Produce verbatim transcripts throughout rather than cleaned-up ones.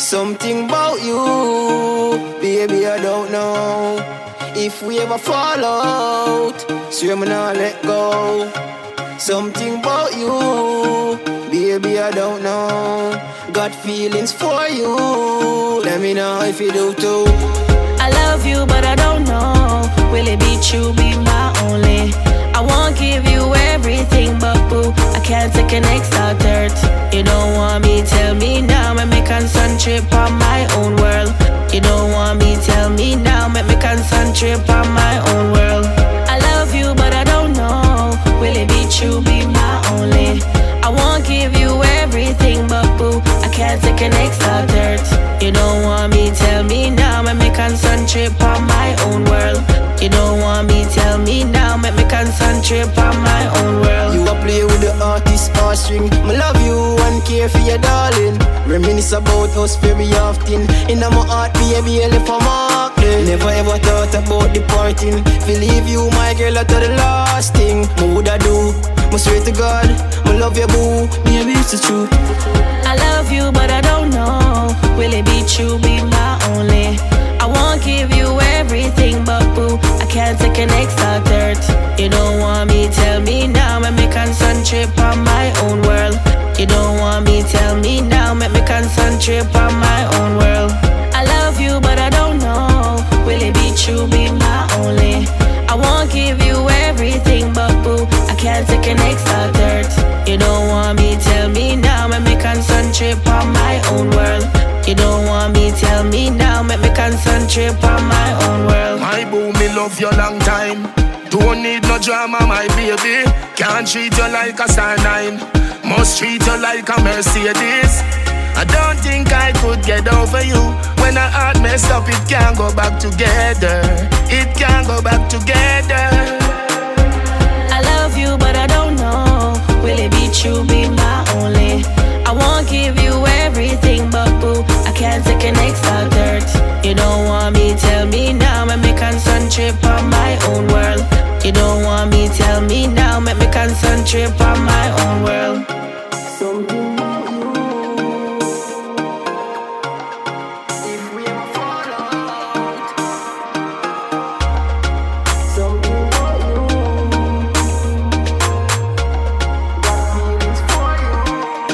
Something about you, baby, I don't know. If we ever fall out, swear me not let go. Something about you, baby, I don't know. Got feelings for you, let me know if you do too. I love you, but I don't know. Will it be true, be my only? I won't give you everything, but boo, I can't take an extra dirt. You don't want me, tell me now. Make me concentrate on my own world. You don't want me, tell me now. Make me concentrate on my own world. I love you, but I don't know. Will it be true, be my only? I won't give you everything, but boo, I can't take an extra dirt. You don't want me, tell me now. Make me concentrate on my own world. You don't want me, tell me now. Make me concentrate on my own world. You a play with the artist heartstring. Me love you and care for your darling. Reminisce about us very often. In my heart, baby, I left a mark there. Never ever thought about departing. Believe you, my girl, I the last thing me woulda do. Me swear to God, me love you, boo. Baby, it's the truth. I love you, but I don't know. Will it be true, be my only? I won't give you everything, but boo, I can't take an extra dirt. You don't want me, tell me now. Make me concentrate on my own world. You don't want me, tell me now. Make me concentrate on my own world. I love you, but I don't know. Will it be true, be my only? I won't give you everything, but boo, I can't take an extra dirt. You don't want me, tell me now. Make me concentrate on my own world. You don't want me, tell me now. Make me concentrate on my own world. My boo, me love you long time. Don't need no drama, my baby. Can't treat you like a star nine. Must treat you like a Mercedes. I don't think I could get over you. When our heart messed up, it can't go back together. It can't go back together. I love you, but I don't know. Will it be true, be my only? I won't give you everything, but boo, I can't take an extra dirt. You don't want me, tell me now. Make me concentrate on my own world. You don't want me, tell me now. Make me concentrate on my own world. Something about you. If we ever fall out, something about you. Got feelings for you.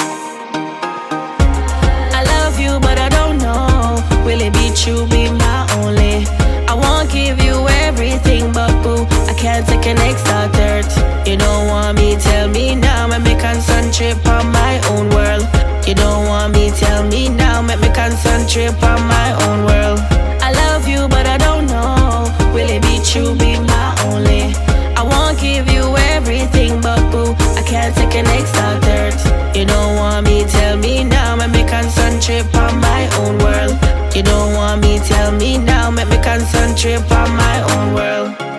I love you, but I don't know. Will it be true, be my only? I won't give you everything, but boo, I can't take an extra dirt. You don't want me, tell me now. Make me concentrate on my own world. You don't want me, tell me now. Make me concentrate on my own world. I love you, but I don't know. Will it be true, be my only? I won't give you everything, but boo, I can't take an extra dirt. You don't want me, tell me now. Make me concentrate on my own world. You don't want me, tell me now. Make me concentrate on my own world.